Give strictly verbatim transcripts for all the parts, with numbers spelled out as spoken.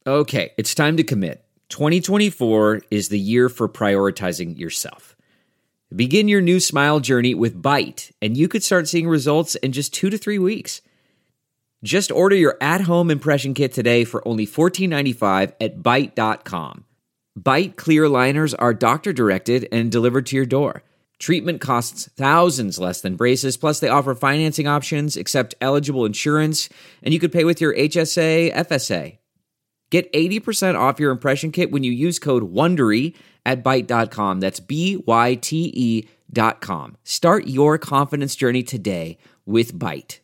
Okay, it's time to commit. twenty twenty-four is the year for prioritizing yourself. Begin your new smile journey with Byte, and you could start seeing results in just two to three weeks. Just order your at-home impression kit today for only fourteen ninety-five at byte dot com. Byte clear aligners are doctor-directed and delivered to your door. Treatment costs thousands less than braces, plus they offer financing options, accept eligible insurance, and you could pay with your H S A, F S A. Get eighty percent off your impression kit when you use code WONDERY at byte dot com. That's B Y T E dot com. Start your confidence journey today with Byte.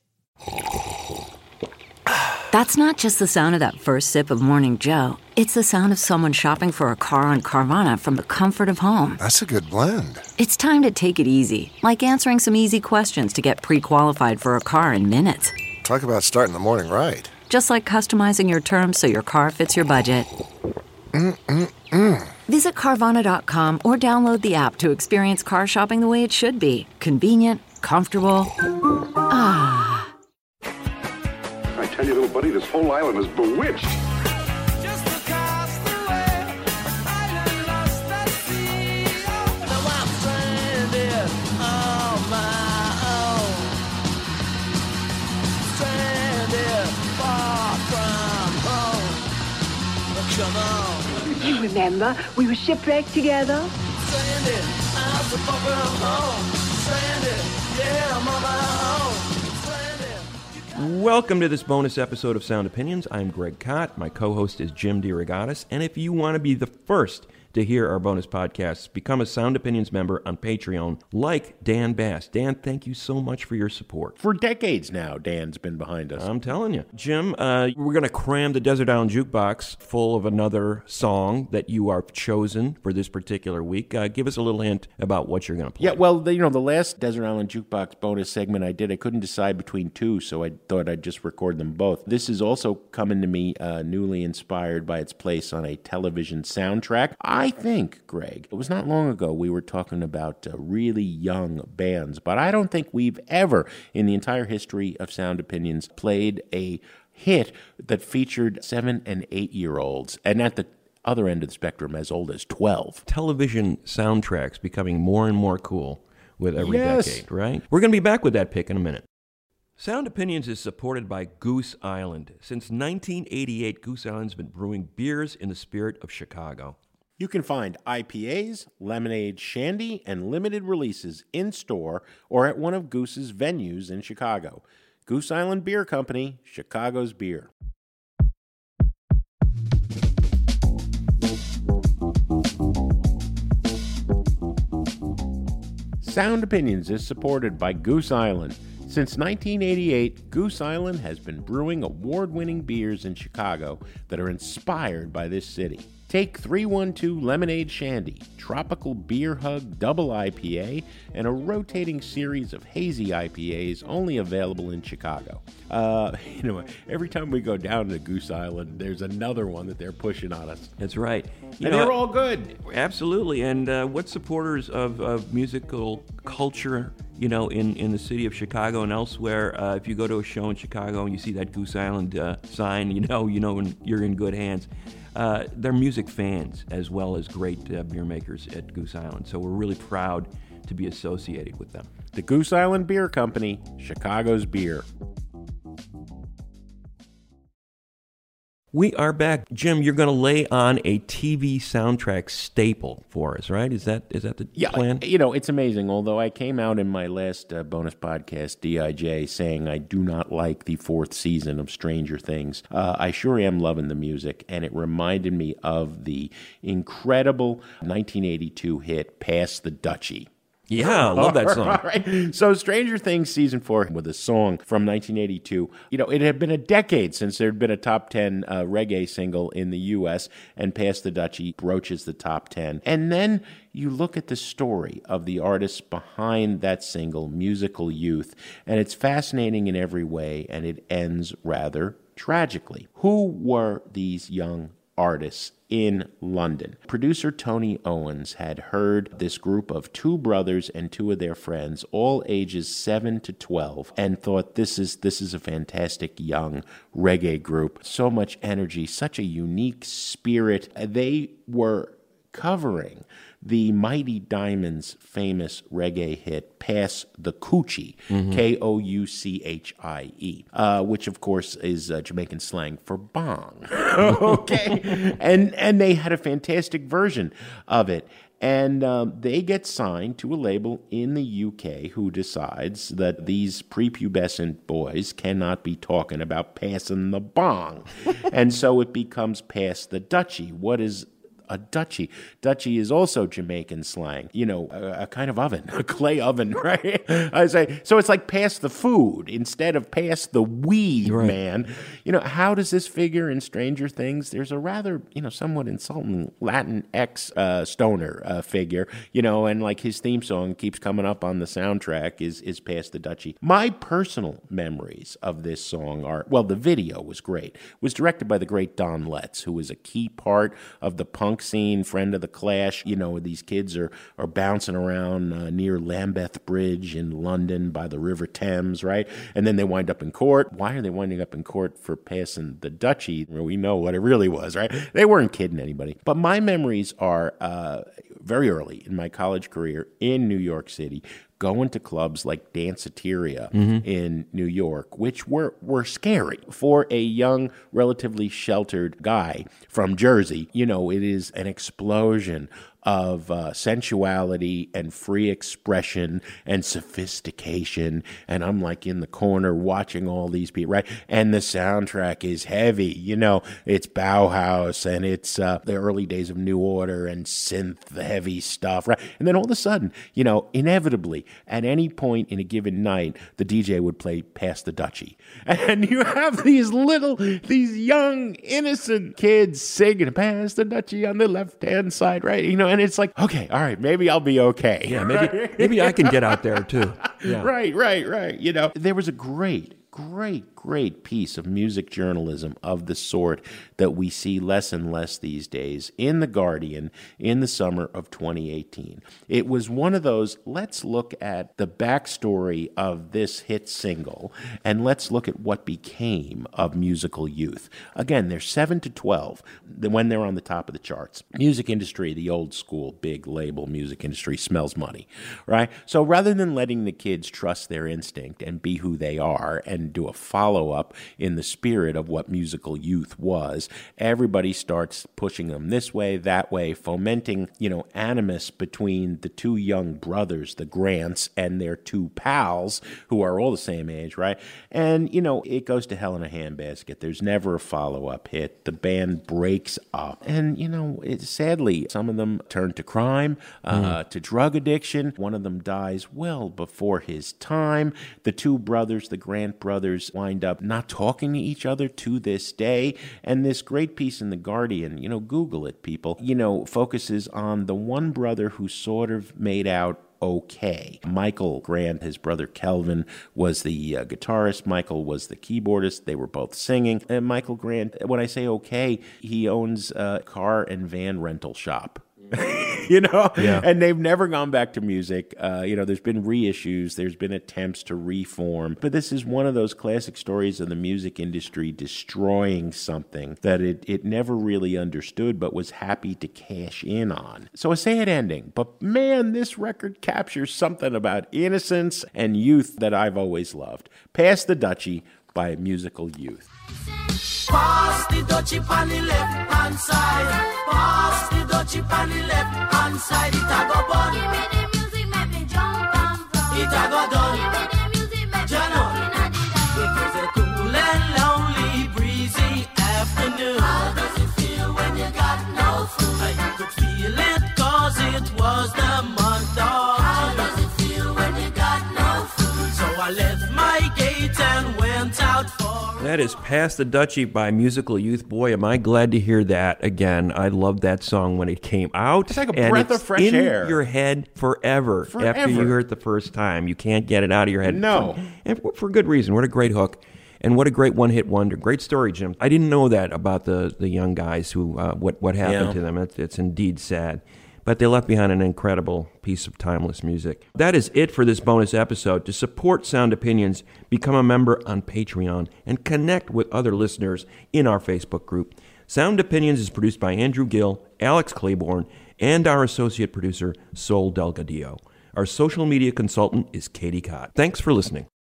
That's not just the sound of that first sip of Morning Joe. It's the sound of someone shopping for a car on Carvana from the comfort of home. That's a good blend. It's time to take it easy, like answering some easy questions to get pre-qualified for a car in minutes. Talk about starting the morning right. Just like customizing your terms so your car fits your budget. Mm-mm-mm. Visit Carvana dot com or download the app to experience car shopping the way it should be. Convenient, comfortable. Ah. I tell you, little buddy, this whole island is bewitched. Just across the way, island lost at sea. Now I'm stranded on my own. Stranded far from home. Come on. You remember, we were shipwrecked together. Stranded, I'm so far from home. Stranded, yeah, I'm on my own. Welcome to this bonus episode of Sound Opinions. I'm Greg Kot. My co-host is Jim DeRogatis. And if you want to be the first to hear our bonus podcasts, become a Sound Opinions member on Patreon, like Dan Bass. Dan, thank you so much for your support. For decades now, Dan's been behind us. I'm telling you. Jim, uh, we're going to cram the Desert Island Jukebox full of another song that you are chosen for this particular week. Uh, give us a little hint about what you're going to play. Yeah, well, the, you know, the last Desert Island Jukebox bonus segment I did, I couldn't decide between two, so I thought I'd just record them both. This is also coming to me uh, newly inspired by its place on a television soundtrack. I think, Greg, it was not long ago we were talking about uh, really young bands, but I don't think we've ever, in the entire history of Sound Opinions, played a hit that featured seven and eight-year-olds, and at the other end of the spectrum, as old as twelve. Television soundtracks becoming more and more cool with every yes. decade, right? We're going to be back with that pick in a minute. Sound Opinions is supported by Goose Island. Since nineteen eighty-eight, Goose Island's been brewing beers in the spirit of Chicago. You can find I P As, lemonade, shandy, and limited releases in-store or at one of Goose's venues in Chicago. Goose Island Beer Company, Chicago's beer. Sound Opinions is supported by Goose Island. Since nineteen eighty-eight, Goose Island has been brewing award-winning beers in Chicago that are inspired by this city. Take three one two Lemonade Shandy, Tropical Beer Hug Double I P A, and a rotating series of hazy I P As only available in Chicago. Uh, you know, every time we go down to Goose Island, there's another one that they're pushing on us. That's right. You and know, they're all good. Absolutely. And uh, what supporters of, of musical culture, you know, in, in the city of Chicago and elsewhere, uh, if you go to a show in Chicago and you see that Goose Island uh, sign, you know, you know you're in good hands. Uh, they're music fans as well as great uh, beer makers at Goose Island. So we're really proud to be associated with them. The Goose Island Beer Company, Chicago's beer. We are back. Jim, you're going to lay on a T V soundtrack staple for us, right? Is that is that the yeah, plan? You know, it's amazing. Although I came out in my last uh, bonus podcast, D I J, saying I do not like the fourth season of Stranger Things, uh, I sure am loving the music, and it reminded me of the incredible nineteen eighty-two hit Pass the Dutchie. Yeah, I love that song. All right. So Stranger Things Season four with a song from nineteen eighty-two. You know, it had been a decade since there had been a top ten uh, reggae single in the U S, and Pass the Dutchie broaches the top ten. And then you look at the story of the artists behind that single, Musical Youth, and it's fascinating in every way, and it ends rather tragically. Who were these young artists in London. Producer Tony Owens had heard this group of two brothers and two of their friends, all ages seven to twelve, and thought this is this is a fantastic young reggae group. So much energy, such a unique spirit. They were covering the Mighty Diamonds' famous reggae hit, Pass the Coochie, mm-hmm. K O U C H I E, uh, which, of course, is uh, Jamaican slang for bong. Okay? and and they had a fantastic version of it. And um, they get signed to a label in the U K who decides that these prepubescent boys cannot be talking about passing the bong. And so it becomes Pass the Dutchie. What is a Dutchie? Dutchie is also Jamaican slang, you know, a, a kind of oven, a clay oven, right? I say, so it's like pass the food instead of pass the weed, right. Man. You know, how does this figure in Stranger Things? There's a rather, you know, somewhat insulting Latin X uh, stoner uh, figure, you know, and like his theme song keeps coming up on the soundtrack is, is Pass the Dutchie. My personal memories of this song are, well, the video was great. It was directed by the great Don Letts, who was a key part of the punk scene, friend of the Clash. You know, these kids are, are bouncing around uh, near Lambeth Bridge in London by the River Thames, right? And then they wind up in court. Why are they winding up in court for passing the Dutchie? Well, we know what it really was, right? They weren't kidding anybody. But my memories are uh, very early in my college career in New York City, going to clubs like Danceteria mm-hmm. in New York, which were, were scary for a young, relatively sheltered guy from Jersey. You know, it is an explosion of uh, sensuality and free expression and sophistication. And I'm like in the corner watching all these people, right? And the soundtrack is heavy. You know, it's Bauhaus and it's uh, the early days of New Order and synth heavy stuff, right? And then all of a sudden, you know, inevitably, at any point in a given night, the D J would play Pass the Dutchie. And you have these little, these young, innocent kids singing Pass the Dutchie on the left-hand side, right? You know, and it's like, okay, all right, maybe I'll be okay. Yeah, maybe maybe I can get out there too. Yeah. Right, right, right. You know, there was a great, great, great piece of music journalism of the sort that we see less and less these days in The Guardian in the summer of twenty eighteen. It was one of those, let's look at the backstory of this hit single and let's look at what became of Musical Youth. Again, they're seven to twelve when they're on the top of the charts. Music industry, the old school, big label music industry, smells money, right? So rather than letting the kids trust their instinct and be who they are and do a follow-up in the spirit of what Musical Youth was, everybody starts pushing them this way, that way, fomenting, you know, animus between the two young brothers, the Grants, and their two pals, who are all the same age, right? And, you know, it goes to hell in a handbasket. There's never a follow-up hit. The band breaks up. And, you know, it, sadly, some of them turn to crime, uh, mm. to drug addiction. One of them dies well before his time. The two brothers, the Grant brothers, wind up not talking to each other to this day. And this great piece in The Guardian, you know, Google it, people, you know, focuses on the one brother who sort of made out okay. Michael Grant, his brother Kelvin, was the uh, guitarist. Michael was the keyboardist. They were both singing. And Michael Grant, when I say okay, he owns a car and van rental shop. You know, yeah. And they've never gone back to music. Uh, you know, there's been reissues, there's been attempts to reform, but this is one of those classic stories of the music industry destroying something that it, it never really understood, but was happy to cash in on. So a sad ending, but man, this record captures something about innocence and youth that I've always loved. Pass the Dutchie by Musical Youth. Pass the Dutchie on the left hand side. Pass the Dutchie on the left hand side. It a go bun. Give me the music, make me jump and run. It a go done. Give me the music, make me jump. It was a cool and lonely, breezy afternoon. How does it feel when you got no food? I could feel it 'cause it was the month of. How does it feel when you got no food? So I left my gate and went out for. That is Pass the Dutchie by Musical Youth. Boy, am I glad to hear that again. I loved that song when it came out. It's like a and breath it's of fresh in air. your head forever, Forever. after you hear it the first time. You can't get it out of your head. No. For, and for good reason. What a great hook. And what a great one-hit wonder. Great story, Jim. I didn't know that about the, the young guys, who uh, what, what happened Yeah. to them. It's, it's indeed sad. But they left behind an incredible piece of timeless music. That is it for this bonus episode. To support Sound Opinions, become a member on Patreon and connect with other listeners in our Facebook group. Sound Opinions is produced by Andrew Gill, Alex Claiborne, and our associate producer, Sol Delgadillo. Our social media consultant is Katie Cott. Thanks for listening.